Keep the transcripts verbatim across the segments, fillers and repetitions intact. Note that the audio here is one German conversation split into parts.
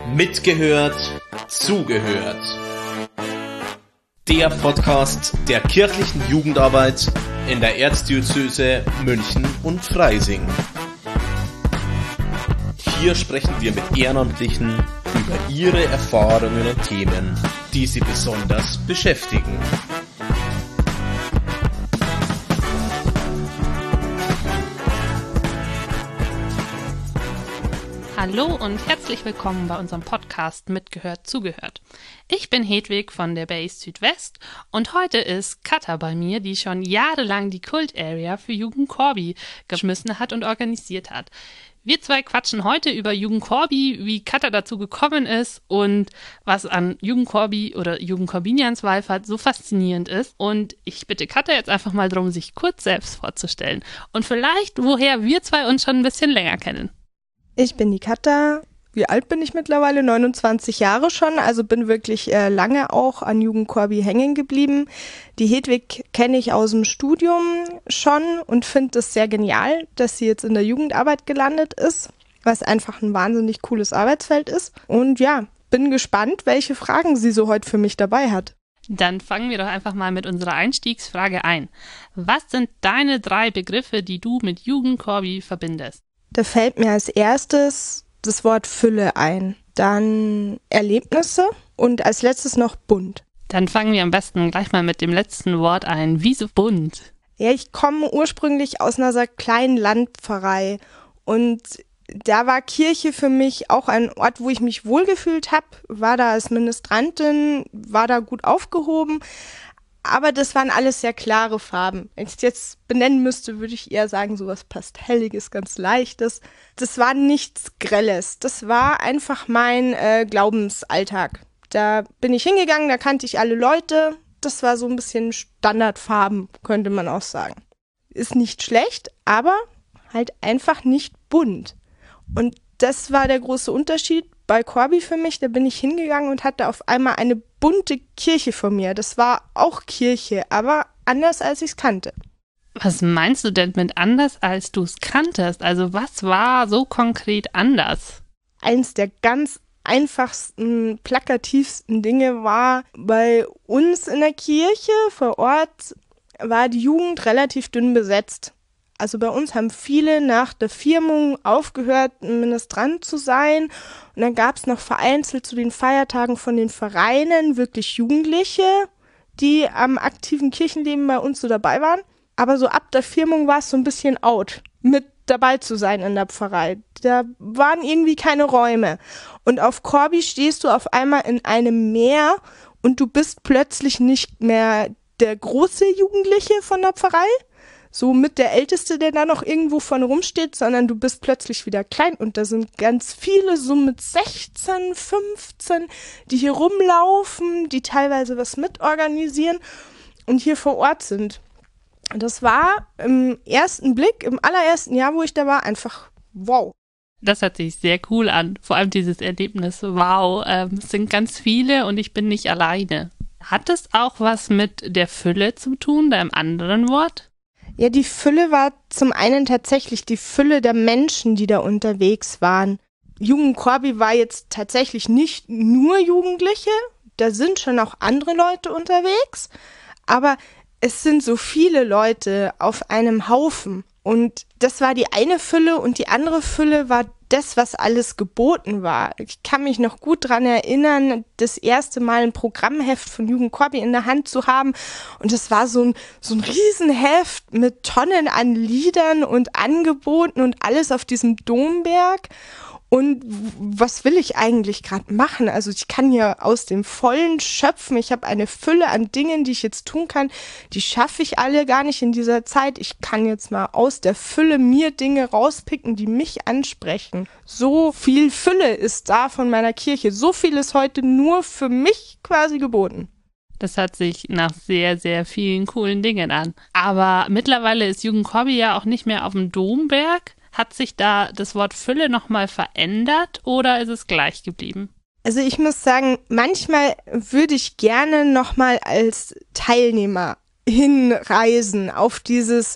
Mitgehört, zugehört. Der Podcast der kirchlichen Jugendarbeit in der Erzdiözese München und Freising. Hier sprechen wir mit Ehrenamtlichen über ihre Erfahrungen und Themen, die sie besonders beschäftigen. Hallo und herzlich willkommen bei unserem Podcast Mitgehört, zugehört. Ich bin Hedwig von der Base Südwest und heute ist Katha bei mir, die schon jahrelang die Kult Area für Jugend Corby geschmissen hat und organisiert hat. Wir zwei quatschen heute über Jugend Corby, wie Katha dazu gekommen ist und was an Jugend Corby oder Jugend Corbinians Wallfahrt so faszinierend ist. Und ich bitte Katha jetzt einfach mal darum, sich kurz selbst vorzustellen und vielleicht, woher wir zwei uns schon ein bisschen länger kennen. Ich bin die Katha. Wie alt bin ich mittlerweile? neunundzwanzig Jahre schon, also bin wirklich äh, lange auch an Jugend Corby hängen geblieben. Die Hedwig kenne ich aus dem Studium schon und finde es sehr genial, dass sie jetzt in der Jugendarbeit gelandet ist, was einfach ein wahnsinnig cooles Arbeitsfeld ist. Und ja, bin gespannt, welche Fragen sie so heute für mich dabei hat. Dann fangen wir doch einfach mal mit unserer Einstiegsfrage ein. Was sind deine drei Begriffe, die du mit Jugend Corby verbindest? Da fällt mir als erstes das Wort Fülle ein, dann Erlebnisse und als letztes noch bunt. Dann fangen wir am besten gleich mal mit dem letzten Wort ein. Wieso bunt? Ja, ich komme ursprünglich aus einer sehr kleinen Landpfarrei und da war Kirche für mich auch ein Ort, wo ich mich wohlgefühlt habe, war da als Ministrantin, war da gut aufgehoben. Aber das waren alles sehr klare Farben. Wenn ich es jetzt benennen müsste, würde ich eher sagen, sowas Pastelliges, ganz Leichtes. Das war nichts Grelles. Das war einfach mein äh, Glaubensalltag. Da bin ich hingegangen, da kannte ich alle Leute. Das war so ein bisschen Standardfarben, könnte man auch sagen. Ist nicht schlecht, aber halt einfach nicht bunt. Und das war der große Unterschied bei Corby für mich. Da bin ich hingegangen und hatte auf einmal eine bunte Kirche vor mir. Das war auch Kirche, aber anders, als ich es kannte. Was meinst du denn mit anders, als du es kanntest? Also was war so konkret anders? Eins der ganz einfachsten, plakativsten Dinge war, bei uns in der Kirche vor Ort war die Jugend relativ dünn besetzt. Also bei uns haben viele nach der Firmung aufgehört, ein Ministrant zu sein. Und dann gab es noch vereinzelt zu den Feiertagen von den Vereinen wirklich Jugendliche, die am aktiven Kirchenleben bei uns so dabei waren. Aber so ab der Firmung war es so ein bisschen out, mit dabei zu sein in der Pfarrei. Da waren irgendwie keine Räume. Und auf Corby stehst du auf einmal in einem Meer und du bist plötzlich nicht mehr der große Jugendliche von der Pfarrei, so mit der Älteste, der da noch irgendwo vorne rumsteht, sondern du bist plötzlich wieder klein und da sind ganz viele so mit sechzehn, fünfzehn, die hier rumlaufen, die teilweise was mitorganisieren und hier vor Ort sind. Das war im ersten Blick, im allerersten Jahr, wo ich da war, einfach wow. Das hört sich sehr cool an, vor allem dieses Erlebnis, wow, ähm, es sind ganz viele und ich bin nicht alleine. Hat es auch was mit der Fülle zu tun, da im anderen Wort? Ja, die Fülle war zum einen tatsächlich die Fülle der Menschen, die da unterwegs waren. Jugend Corby war jetzt tatsächlich nicht nur Jugendliche, da sind schon auch andere Leute unterwegs, aber es sind so viele Leute auf einem Haufen und das war die eine Fülle und die andere Fülle war das, was alles geboten war. Ich kann mich noch gut dran erinnern, das erste Mal ein Programmheft von Jugend Corby in der Hand zu haben und es war so ein, so ein Riesenheft mit Tonnen an Liedern und Angeboten und alles auf diesem Domberg. Und was will ich eigentlich gerade machen? Also ich kann hier aus dem Vollen schöpfen. Ich habe eine Fülle an Dingen, die ich jetzt tun kann. Die schaffe ich alle gar nicht in dieser Zeit. Ich kann jetzt mal aus der Fülle mir Dinge rauspicken, die mich ansprechen. So viel Fülle ist da von meiner Kirche. So viel ist heute nur für mich quasi geboten. Das hört sich nach sehr, sehr vielen coolen Dingen an. Aber mittlerweile ist Jugend Corby ja auch nicht mehr auf dem Domberg. Hat sich da das Wort Fülle nochmal verändert oder ist es gleich geblieben? Also ich muss sagen, manchmal würde ich gerne nochmal als Teilnehmer hinreisen auf dieses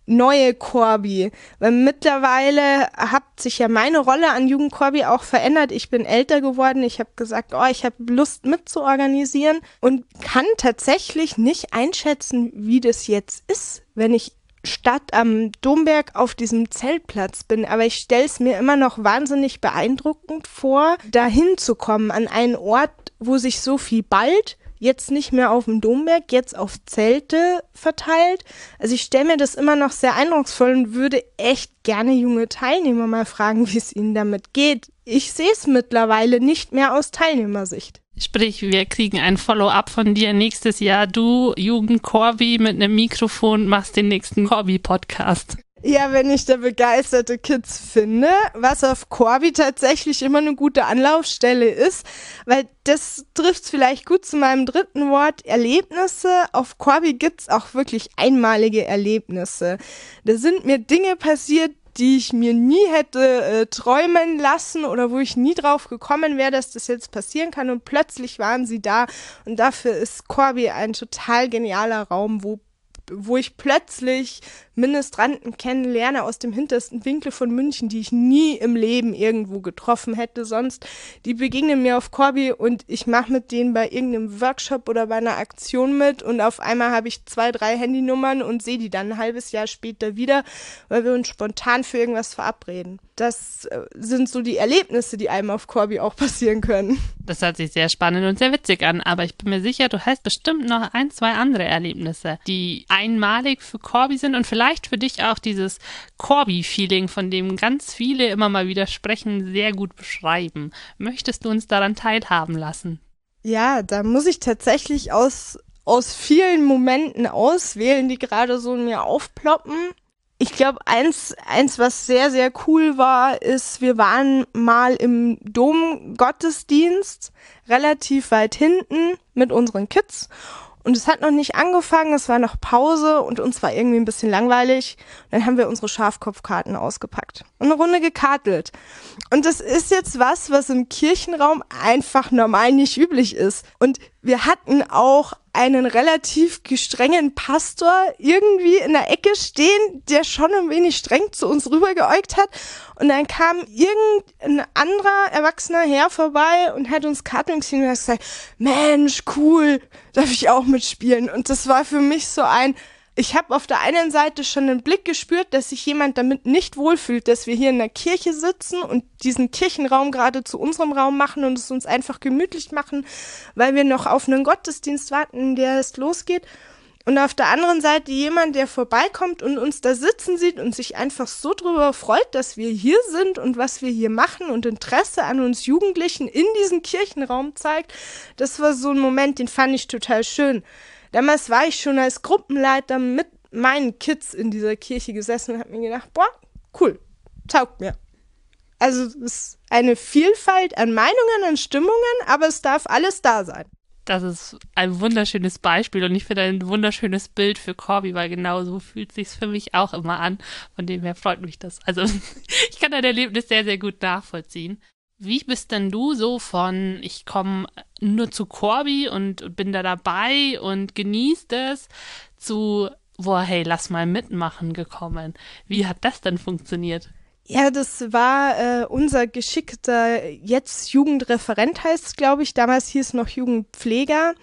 neue Corby. Weil mittlerweile hat sich ja meine Rolle an Jugend Corby auch verändert. Ich bin älter geworden. Ich habe gesagt, oh, ich habe Lust mitzuorganisieren und kann tatsächlich nicht einschätzen, wie das jetzt ist, wenn ich statt am Domberg auf diesem Zeltplatz bin. Aber ich stelle es mir immer noch wahnsinnig beeindruckend vor, dahin zu kommen an einen Ort, wo sich so viel ballt, jetzt nicht mehr auf dem Domberg, jetzt auf Zelte verteilt. Also ich stelle mir das immer noch sehr eindrucksvoll und würde echt gerne junge Teilnehmer mal fragen, wie es ihnen damit geht. Ich sehe es mittlerweile nicht mehr aus Teilnehmersicht. Sprich, wir kriegen ein Follow-up von dir nächstes Jahr. Du, Jugend Corby, mit einem Mikrofon machst den nächsten Corby-Podcast. Ja, wenn ich da begeisterte Kids finde, was auf Corby tatsächlich immer eine gute Anlaufstelle ist, weil das trifft vielleicht gut zu meinem dritten Wort, Erlebnisse. Auf Corby gibt's auch wirklich einmalige Erlebnisse. Da sind mir Dinge passiert, die ich mir nie hätte äh, träumen lassen oder wo ich nie drauf gekommen wäre, dass das jetzt passieren kann, und plötzlich waren sie da, und dafür ist Corby ein total genialer Raum, wo wo ich plötzlich Ministranten kennenlerne aus dem hintersten Winkel von München, die ich nie im Leben irgendwo getroffen hätte sonst. Die begegnen mir auf Corby und ich mache mit denen bei irgendeinem Workshop oder bei einer Aktion mit, und auf einmal habe ich zwei, drei Handynummern und sehe die dann ein halbes Jahr später wieder, weil wir uns spontan für irgendwas verabreden. Das äh, sind so die Erlebnisse, die einem auf Corby auch passieren können. Das hört sich sehr spannend und sehr witzig an, aber ich bin mir sicher, du hast bestimmt noch ein, zwei andere Erlebnisse, die einmalig für Corby sind und vielleicht für dich auch dieses Corby-Feeling, von dem ganz viele immer mal wieder sprechen, sehr gut beschreiben. Möchtest du uns daran teilhaben lassen? Ja, da muss ich tatsächlich aus, aus vielen Momenten auswählen, die gerade so in mir aufploppen. Ich glaube, eins, eins, was sehr, sehr cool war, ist, wir waren mal im Dom-Gottesdienst, relativ weit hinten mit unseren Kids. Und es hat noch nicht angefangen, es war noch Pause und uns war irgendwie ein bisschen langweilig. Dann haben wir unsere Schafkopfkarten ausgepackt und eine Runde gekartelt. Und das ist jetzt was, was im Kirchenraum einfach normal nicht üblich ist. Und wir hatten auch einen relativ strengen Pastor irgendwie in der Ecke stehen, der schon ein wenig streng zu uns rübergeäugt hat. Und dann kam irgendein anderer erwachsener Herr vorbei und hat uns Karten gesehen und hat gesagt, Mensch, cool, darf ich auch mitspielen? Und das war für mich so ein, ich habe auf der einen Seite schon einen Blick gespürt, dass sich jemand damit nicht wohlfühlt, dass wir hier in der Kirche sitzen und diesen Kirchenraum gerade zu unserem Raum machen und es uns einfach gemütlich machen, weil wir noch auf einen Gottesdienst warten, in der es losgeht. Und auf der anderen Seite jemand, der vorbeikommt und uns da sitzen sieht und sich einfach so drüber freut, dass wir hier sind und was wir hier machen und Interesse an uns Jugendlichen in diesem Kirchenraum zeigt. Das war so ein Moment, den fand ich total schön. Damals war ich schon als Gruppenleiter mit meinen Kids in dieser Kirche gesessen und habe mir gedacht, boah, cool, taugt mir. Also es ist eine Vielfalt an Meinungen, an Stimmungen, aber es darf alles da sein. Das ist ein wunderschönes Beispiel und ich finde ein wunderschönes Bild für Corby, weil genau so fühlt es sich für mich auch immer an. Von dem her freut mich das. Also ich kann dein Erlebnis sehr, sehr gut nachvollziehen. Wie bist denn du so von, ich komme nur zu Corby und bin da dabei und genieße das, zu, boah, hey, lass mal mitmachen gekommen? Wie hat das denn funktioniert? Ja, das war äh, unser geschickter, jetzt Jugendreferent heißt es, glaube ich, damals hieß es noch Jugendpfleger,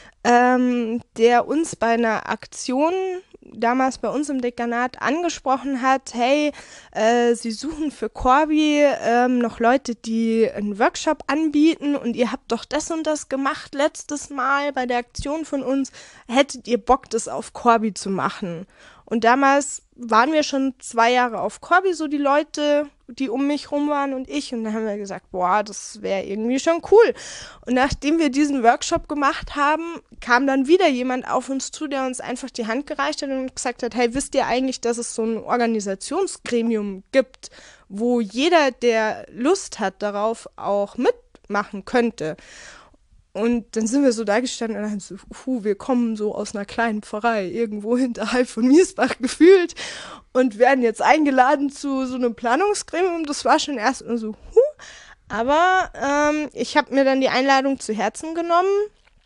ähm, der uns bei einer Aktion damals bei uns im Dekanat angesprochen hat, hey, äh, sie suchen für Corby ähm, noch Leute, die einen Workshop anbieten und ihr habt doch das und das gemacht letztes Mal bei der Aktion von uns, hättet ihr Bock, das auf Corby zu machen? Und damals waren wir schon zwei Jahre auf Corby, so die Leute, die um mich rum waren und ich. Und dann haben wir gesagt, boah, das wäre irgendwie schon cool. Und nachdem wir diesen Workshop gemacht haben, kam dann wieder jemand auf uns zu, der uns einfach die Hand gereicht hat und gesagt hat, hey, wisst ihr eigentlich, dass es so ein Organisationsgremium gibt, wo jeder, der Lust hat darauf, auch mitmachen könnte? Und dann sind wir so da gestanden und dann so, puh, wir kommen so aus einer kleinen Pfarrei, irgendwo hinterhalb von Miesbach gefühlt und werden jetzt eingeladen zu so einem Planungsgremium. Das war schon erst mal so, huh. Aber ähm, ich habe mir dann die Einladung zu Herzen genommen,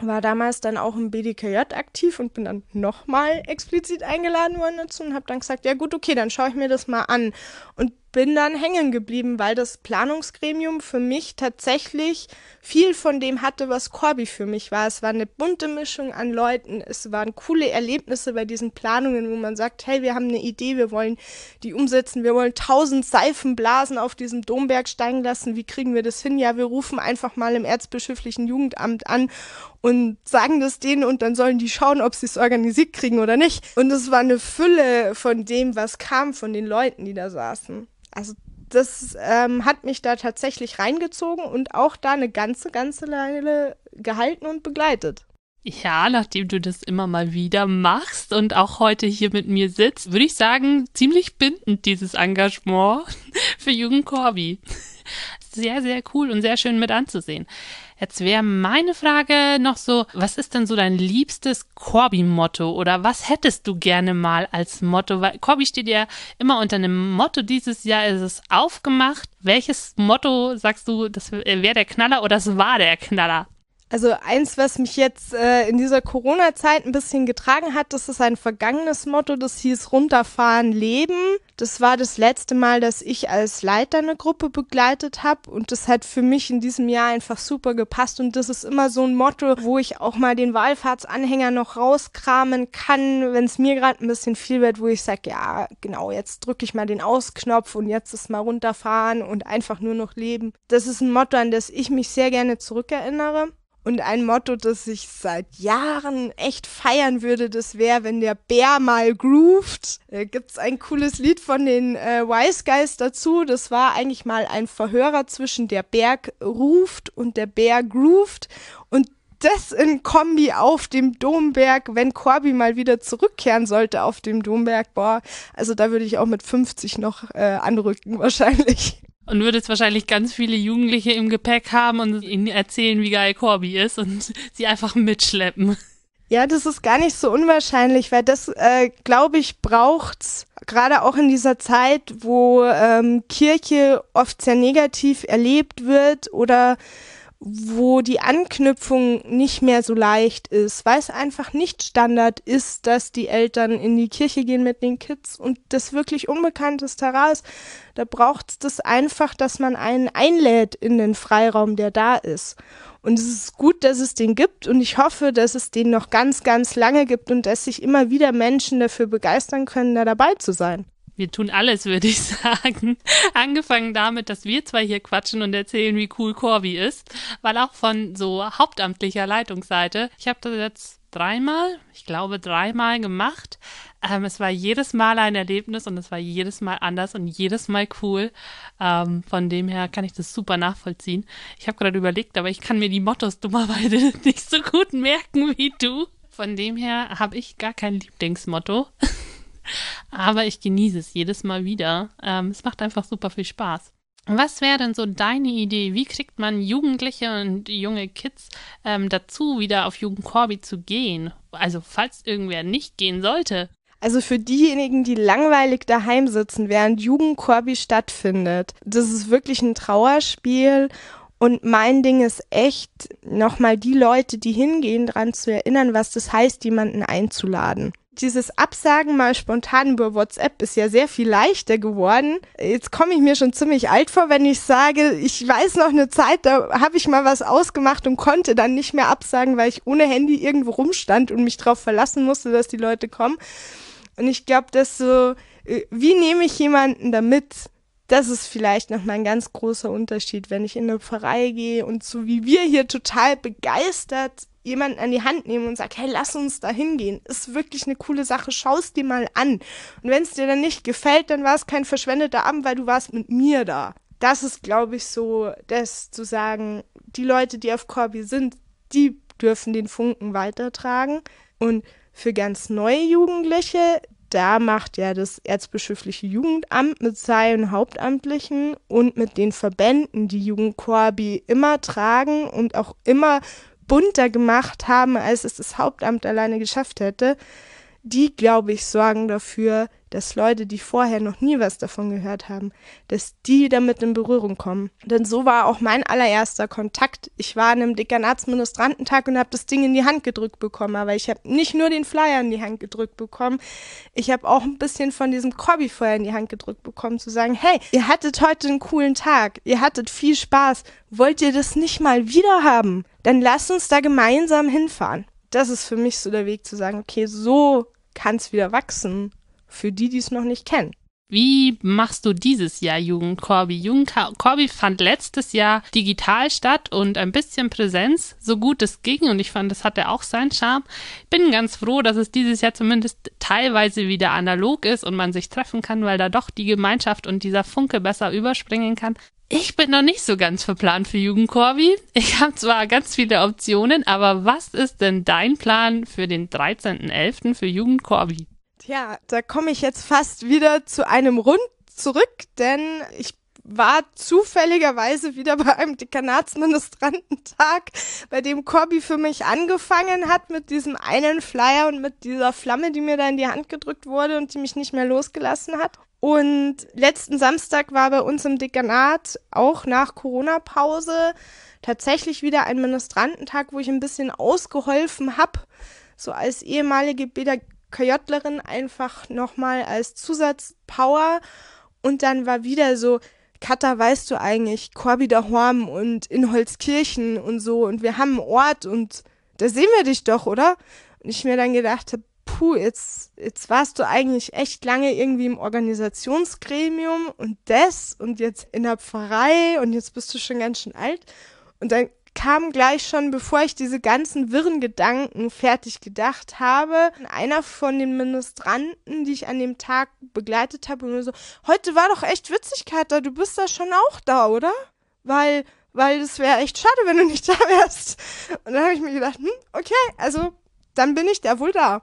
war damals dann auch im B D K J aktiv und bin dann nochmal explizit eingeladen worden dazu und habe dann gesagt, ja gut, okay, dann schaue ich mir das mal an und bin dann hängen geblieben, weil das Planungsgremium für mich tatsächlich viel von dem hatte, was Corby für mich war. Es war eine bunte Mischung an Leuten, es waren coole Erlebnisse bei diesen Planungen, wo man sagt, hey, wir haben eine Idee, wir wollen die umsetzen, wir wollen tausend Seifenblasen auf diesem Domberg steigen lassen, wie kriegen wir das hin? Ja, wir rufen einfach mal im erzbischöflichen Jugendamt an und sagen das denen und dann sollen die schauen, ob sie es organisiert kriegen oder nicht. Und es war eine Fülle von dem, was kam von den Leuten, die da saßen. Also das ähm, hat mich da tatsächlich reingezogen und auch da eine ganze, ganze Weile gehalten und begleitet. Ja, nachdem du das immer mal wieder machst und auch heute hier mit mir sitzt, würde ich sagen, ziemlich bindend dieses Engagement für Jugend Corby. Sehr, sehr cool und sehr schön mit anzusehen. Jetzt wäre meine Frage noch so, was ist denn so dein liebstes Corby-Motto oder was hättest du gerne mal als Motto? Weil Corby steht ja immer unter einem Motto, dieses Jahr ist es aufgemacht. Welches Motto sagst du, das wäre der Knaller oder das war der Knaller? Also eins, was mich jetzt äh, in dieser Corona-Zeit ein bisschen getragen hat, das ist ein vergangenes Motto, das hieß runterfahren, leben. Das war das letzte Mal, dass ich als Leiter eine Gruppe begleitet habe und das hat für mich in diesem Jahr einfach super gepasst und das ist immer so ein Motto, wo ich auch mal den Wallfahrtsanhänger noch rauskramen kann, wenn es mir gerade ein bisschen viel wird, wo ich sage, ja genau, jetzt drücke ich mal den Ausknopf und jetzt ist mal runterfahren und einfach nur noch leben. Das ist ein Motto, an das ich mich sehr gerne zurückerinnere. Und ein Motto, das ich seit Jahren echt feiern würde, das wäre, wenn der Bär mal groovt. Da gibt's ein cooles Lied von den äh, Wise Guys dazu. Das war eigentlich mal ein Verhörer zwischen der Berg ruft und der Bär groovt. Und das in Kombi auf dem Domberg, wenn Corby mal wieder zurückkehren sollte auf dem Domberg. Boah, also da würde ich auch mit fünfzig noch äh, anrücken wahrscheinlich. Und würdest wahrscheinlich ganz viele Jugendliche im Gepäck haben und ihnen erzählen, wie geil Corby ist und sie einfach mitschleppen. Ja, das ist gar nicht so unwahrscheinlich, weil das, äh, glaube ich, braucht's gerade auch in dieser Zeit, wo ähm, Kirche oft sehr negativ erlebt wird oder wo die Anknüpfung nicht mehr so leicht ist, weil es einfach nicht Standard ist, dass die Eltern in die Kirche gehen mit den Kids und das wirklich unbekanntes Terrain ist. Da braucht es das einfach, dass man einen einlädt in den Freiraum, der da ist. Und es ist gut, dass es den gibt und ich hoffe, dass es den noch ganz, ganz lange gibt und dass sich immer wieder Menschen dafür begeistern können, da dabei zu sein. Wir tun alles, würde ich sagen. Angefangen damit, dass wir zwei hier quatschen und erzählen, wie cool Corby ist. Weil auch von so hauptamtlicher Leitungsseite, ich habe das jetzt dreimal, ich glaube dreimal gemacht. Ähm, es war jedes Mal ein Erlebnis und es war jedes Mal anders und jedes Mal cool. Ähm, von dem her kann ich das super nachvollziehen. Ich habe gerade überlegt, aber ich kann mir die Mottos dummerweise nicht so gut merken wie du. Von dem her habe ich gar kein Lieblingsmotto. Aber ich genieße es jedes Mal wieder. Ähm, es macht einfach super viel Spaß. Was wäre denn so deine Idee? Wie kriegt man Jugendliche und junge Kids ähm, dazu, wieder auf Jugend Corby zu gehen? Also falls irgendwer nicht gehen sollte. Also für diejenigen, die langweilig daheim sitzen, während Jugend Corby stattfindet, das ist wirklich ein Trauerspiel. Und mein Ding ist echt, nochmal die Leute, die hingehen, daran zu erinnern, was das heißt, jemanden einzuladen. Dieses Absagen mal spontan über WhatsApp ist ja sehr viel leichter geworden. Jetzt komme ich mir schon ziemlich alt vor, wenn ich sage, ich weiß noch eine Zeit, da habe ich mal was ausgemacht und konnte dann nicht mehr absagen, weil ich ohne Handy irgendwo rumstand und mich darauf verlassen musste, dass die Leute kommen. Und ich glaube, dass so, wie nehme ich jemanden damit? Das ist vielleicht nochmal ein ganz großer Unterschied, wenn ich in eine Pfarrei gehe und so wie wir hier total begeistert jemanden an die Hand nehmen und sagt, hey, lass uns da hingehen. Ist wirklich eine coole Sache, schau es dir mal an. Und wenn es dir dann nicht gefällt, dann war es kein verschwendeter Abend, weil du warst mit mir da. Das ist, glaube ich, so, das zu sagen, die Leute, die auf Corby sind, die dürfen den Funken weitertragen. Und für ganz neue Jugendliche, da macht ja das erzbischöfliche Jugendamt mit seinen Hauptamtlichen und mit den Verbänden, die Jugend Corby immer tragen und auch immer bunter gemacht haben, als es das Hauptamt alleine geschafft hätte. die, glaube ich, sorgen dafür, dass Leute, die vorher noch nie was davon gehört haben, dass die damit in Berührung kommen. Denn so war auch mein allererster Kontakt. Ich war an einem Dekanatsministrantentag und habe das Ding in die Hand gedrückt bekommen, aber ich habe nicht nur den Flyer in die Hand gedrückt bekommen, ich habe auch ein bisschen von diesem Corby-Feuer in die Hand gedrückt bekommen, zu sagen, hey, ihr hattet heute einen coolen Tag, ihr hattet viel Spaß, wollt ihr das nicht mal wieder haben? Dann lasst uns da gemeinsam hinfahren. Das ist für mich so der Weg zu sagen, okay, so kann es wieder wachsen. Für die, die es noch nicht kennen. Wie machst du dieses Jahr Jugend Corby? Jugend Corby fand letztes Jahr digital statt und ein bisschen Präsenz, so gut es ging. Und ich fand, das hatte auch seinen Charme. Bin ganz froh, dass es dieses Jahr zumindest teilweise wieder analog ist und man sich treffen kann, weil da doch die Gemeinschaft und dieser Funke besser überspringen kann. Ich bin noch nicht so ganz verplant für Jugend Corby. Ich habe zwar ganz viele Optionen, aber was ist denn dein Plan für den dreizehnten elften für Jugend Corby? Tja, da komme ich jetzt fast wieder zu einem Rund zurück, denn ich war zufälligerweise wieder bei einem Dekanatsministrantentag, bei dem Corby für mich angefangen hat mit diesem einen Flyer und mit dieser Flamme, die mir da in die Hand gedrückt wurde und die mich nicht mehr losgelassen hat. Und letzten Samstag war bei uns im Dekanat auch nach Corona-Pause tatsächlich wieder ein Ministrantentag, wo ich ein bisschen ausgeholfen habe, so als ehemalige Pädagogin KJlerin einfach nochmal als Zusatzpower und dann war wieder so, Katha, weißt du eigentlich, Corby daheim und in Holzkirchen und so und wir haben einen Ort und da sehen wir dich doch, oder? Und ich mir dann gedacht habe, puh, jetzt, jetzt warst du eigentlich echt lange irgendwie im Organisationsgremium und das und jetzt in der Pfarrei und jetzt bist du schon ganz schön alt und dann kam gleich schon, bevor ich diese ganzen wirren Gedanken fertig gedacht habe, einer von den Ministranten, die ich an dem Tag begleitet habe, und so, heute war doch echt witzig, Katha, du bist da schon auch da, oder? Weil, weil es wäre echt schade, wenn du nicht da wärst. Und dann habe ich mir gedacht, hm, okay, also dann bin ich da wohl da.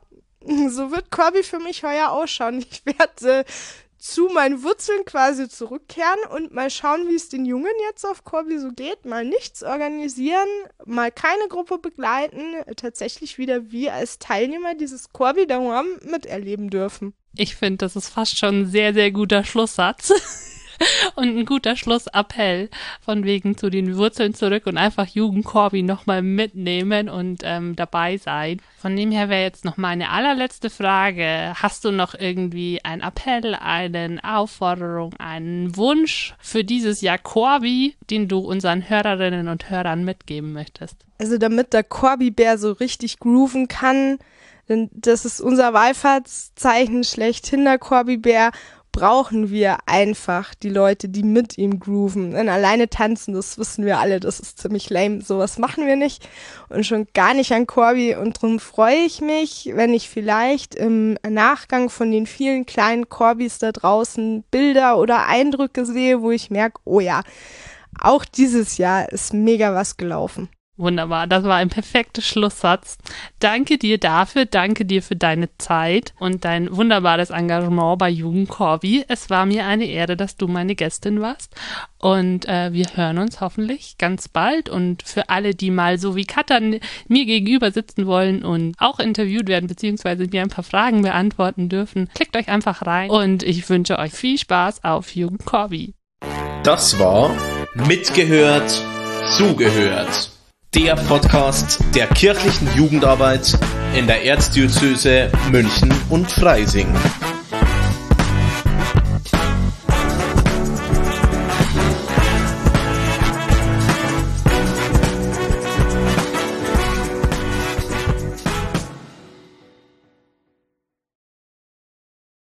So wird Corby für mich heuer ausschauen. Ich werde äh, zu meinen Wurzeln quasi zurückkehren und mal schauen, wie es den Jungen jetzt auf Corby so geht. Mal nichts organisieren, mal keine Gruppe begleiten, tatsächlich wieder wir als Teilnehmer dieses Corby daheim miterleben dürfen. Ich finde, das ist fast schon ein sehr, sehr guter Schlusssatz. Und ein guter Schlussappell von wegen zu den Wurzeln zurück und einfach Jugend Corby nochmal mitnehmen und ähm, dabei sein. Von dem her wäre jetzt noch meine allerletzte Frage. Hast du noch irgendwie einen Appell, eine Aufforderung, einen Wunsch für dieses Jahr Corby, den du unseren Hörerinnen und Hörern mitgeben möchtest? Also damit der Corby-Bär so richtig grooven kann, denn das ist unser Wallfahrtszeichen schlechthin, der Corby-Bär, brauchen wir einfach die Leute, die mit ihm grooven. Denn alleine tanzen, das wissen wir alle, das ist ziemlich lame. Sowas machen wir nicht und schon gar nicht an Corby. Und darum freue ich mich, wenn ich vielleicht im Nachgang von den vielen kleinen Corbys da draußen Bilder oder Eindrücke sehe, wo ich merke, oh ja, auch dieses Jahr ist mega was gelaufen. Wunderbar, das war ein perfekter Schlusssatz. Danke dir dafür, danke dir für deine Zeit und dein wunderbares Engagement bei Jugend Corby. Es war mir eine Ehre, dass du meine Gästin warst und äh, wir hören uns hoffentlich ganz bald. Und für alle, die mal so wie Katha mir gegenüber sitzen wollen und auch interviewt werden, beziehungsweise mir ein paar Fragen beantworten dürfen, klickt euch einfach rein und ich wünsche euch viel Spaß auf Jugend Corby. Das war Mitgehört, Zugehört. Der Podcast der kirchlichen Jugendarbeit in der Erzdiözese München und Freising.